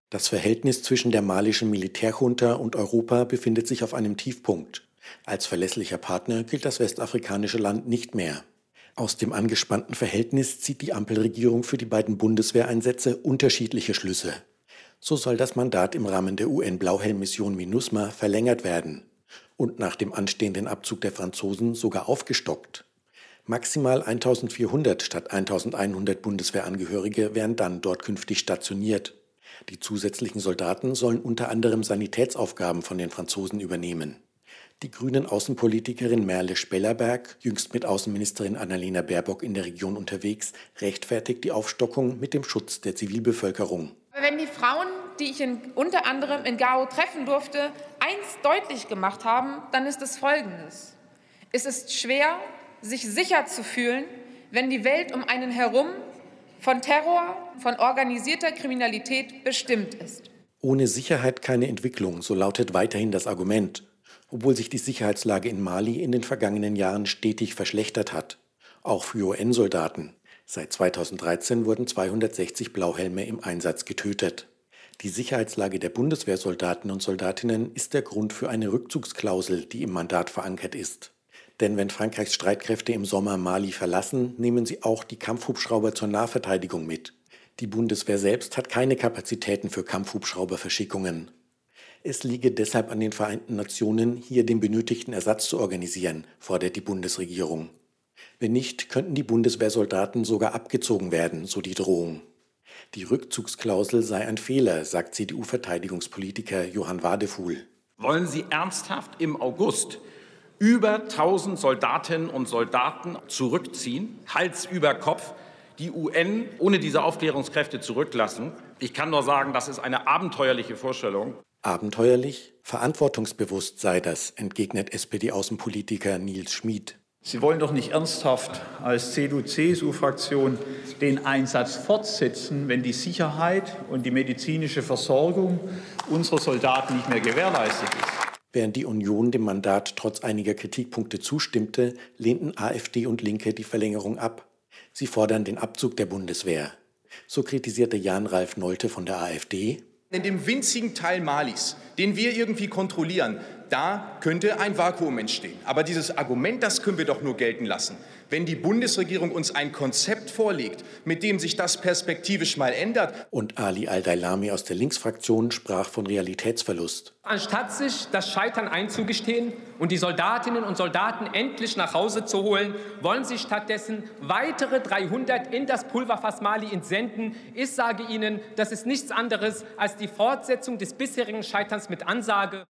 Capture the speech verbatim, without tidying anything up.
Das Verhältnis zwischen der malischen Militärjunta und Europa befindet sich auf einem Tiefpunkt. Als verlässlicher Partner gilt das westafrikanische Land nicht mehr. Aus dem angespannten Verhältnis zieht die Ampelregierung für die beiden Bundeswehreinsätze unterschiedliche Schlüsse. So soll das Mandat im Rahmen der U N-Blauhelm-Mission MINUSMA verlängert werden und nach dem anstehenden Abzug der Franzosen sogar aufgestockt. Maximal eintausendvierhundert statt eintausendeinhundert Bundeswehrangehörige werden dann dort künftig stationiert. Die zusätzlichen Soldaten sollen unter anderem Sanitätsaufgaben von den Franzosen übernehmen. Die grünen Außenpolitikerin Merle Spellerberg, jüngst mit Außenministerin Annalena Baerbock in der Region unterwegs, rechtfertigt die Aufstockung mit dem Schutz der Zivilbevölkerung. Wenn die Frauen, die ich in, unter anderem in Gao treffen durfte, eins deutlich gemacht haben, dann ist es Folgendes. Es ist schwer, sich sicher zu fühlen, wenn die Welt um einen herum von Terror, von organisierter Kriminalität bestimmt ist. Ohne Sicherheit keine Entwicklung, so lautet weiterhin das Argument, obwohl sich die Sicherheitslage in Mali in den vergangenen Jahren stetig verschlechtert hat. Auch für U N-Soldaten. Seit zweitausenddreizehn wurden zweihundertsechzig Blauhelme im Einsatz getötet. Die Sicherheitslage der Bundeswehrsoldaten und Soldatinnen ist der Grund für eine Rückzugsklausel, die im Mandat verankert ist. Denn wenn Frankreichs Streitkräfte im Sommer Mali verlassen, nehmen sie auch die Kampfhubschrauber zur Nahverteidigung mit. Die Bundeswehr selbst hat keine Kapazitäten für Kampfhubschrauberverschickungen. Es liege deshalb an den Vereinten Nationen, hier den benötigten Ersatz zu organisieren, fordert die Bundesregierung. Wenn nicht, könnten die Bundeswehrsoldaten sogar abgezogen werden, so die Drohung. Die Rückzugsklausel sei ein Fehler, sagt C D U-Verteidigungspolitiker Johann Wadefuhl. Wollen Sie ernsthaft im August über tausend Soldatinnen und Soldaten zurückziehen, Hals über Kopf, die U N ohne diese Aufklärungskräfte zurücklassen? Ich kann nur sagen, das ist eine abenteuerliche Vorstellung. Abenteuerlich? Verantwortungsbewusst sei das, entgegnet S P D-Außenpolitiker Nils Schmid. Sie wollen doch nicht ernsthaft als C D U-C S U-Fraktion den Einsatz fortsetzen, wenn die Sicherheit und die medizinische Versorgung unserer Soldaten nicht mehr gewährleistet ist. Während die Union dem Mandat trotz einiger Kritikpunkte zustimmte, lehnten AfD und Linke die Verlängerung ab. Sie fordern den Abzug der Bundeswehr. So kritisierte Jan-Ralf Nolte von der AfD: In dem winzigen Teil Malis, den wir irgendwie kontrollieren, da könnte ein Vakuum entstehen. Aber dieses Argument, das können wir doch nur gelten lassen, wenn die Bundesregierung uns ein Konzept vorlegt, mit dem sich das perspektivisch mal ändert. Und Ali Al-Dailami aus der Linksfraktion sprach von Realitätsverlust. Anstatt sich das Scheitern einzugestehen und die Soldatinnen und Soldaten endlich nach Hause zu holen, wollen sie stattdessen weitere dreihundert in das Pulverfass Mali entsenden. Ich sage Ihnen, das ist nichts anderes als die Fortsetzung des bisherigen Scheiterns mit Ansage.